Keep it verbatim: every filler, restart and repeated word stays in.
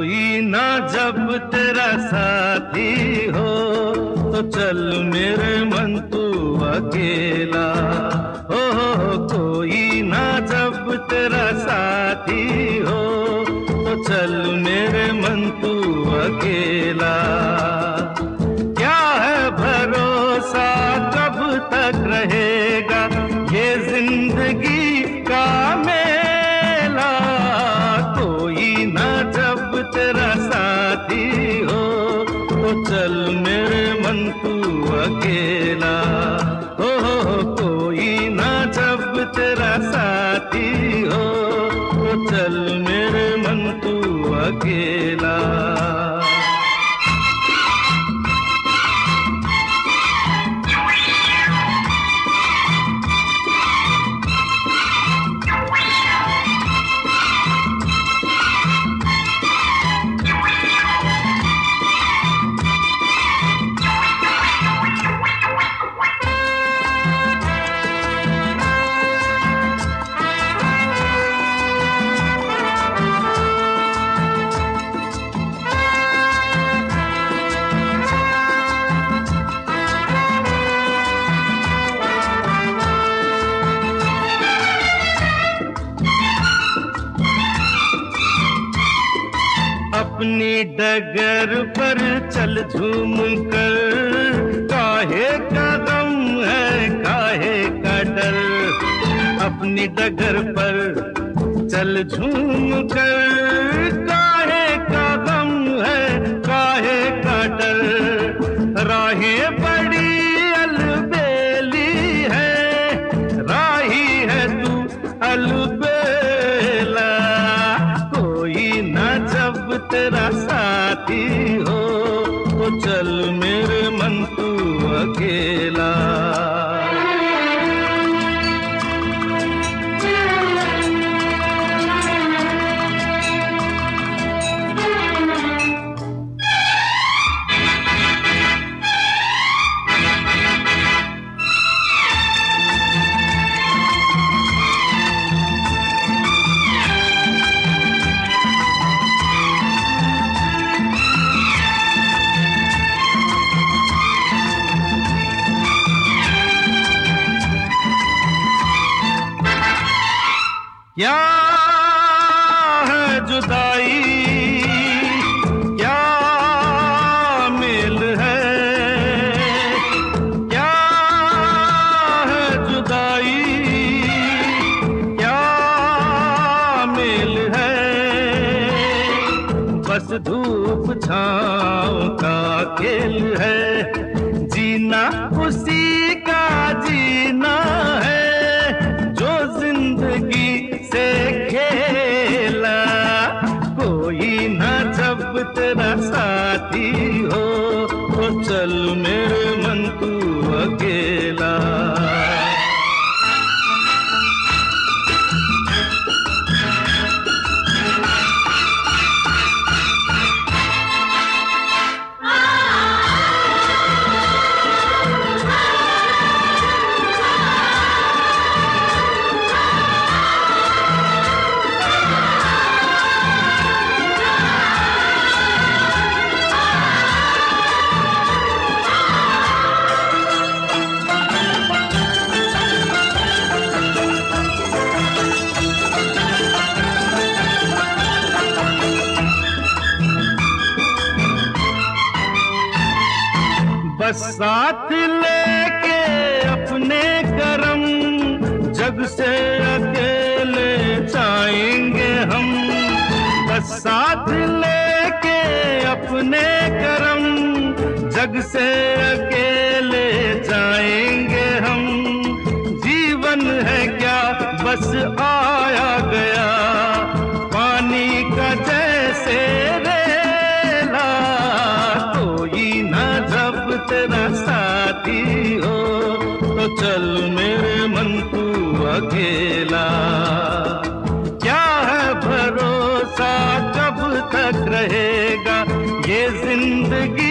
कोई ना जब तेरा साथी हो तो चल मेरे मन तू अकेला हो, हो कोई ना जब तेरा साथी हो तो चल मेरे मन तू अकेला। क्या है भरोसा कब तक रहेगा ये जिंदगी का मेला, कोई ना जब तेरा साथी हो तो चल मेरे मन तू अकेला हो, हो कोई ना जब तेरा साथी हो तो चल मेरे मन तू अकेला। अपनी डगर पर चल झूम कर, काहे का गम है काहे का डर। अपनी डगर पर चल झूम कर, काहे का गम है काहे का डर। राहें बड़ी अलबेली है, राही है तू अलबेला, कोई ना जब तेरा साथी हो तो चल मेरे मन तू अकेला। क्या है जुदाई क्या मेल है, क्या है जुदाई क्या मेल है। बस धूप छाँव का खेल है, जीना उसी का जीना है जो जिंदगी से खेला। कोई ना जब तेरा साथी हो तो चल मेरे मन तू अकेला। बस साथ लेके अपने करम, जग से अकेले जाएंगे हम। बस साथ लेके अपने करम, जग से अकेले जाएंगे हम। जीवन है क्या बस आया गया, पानी का जैसे रेला, कोई ना जब तेरा साथी हो तो चल मेरे मन तू अकेला। क्या है भरोसा कब तक रहेगा ये जिंदगी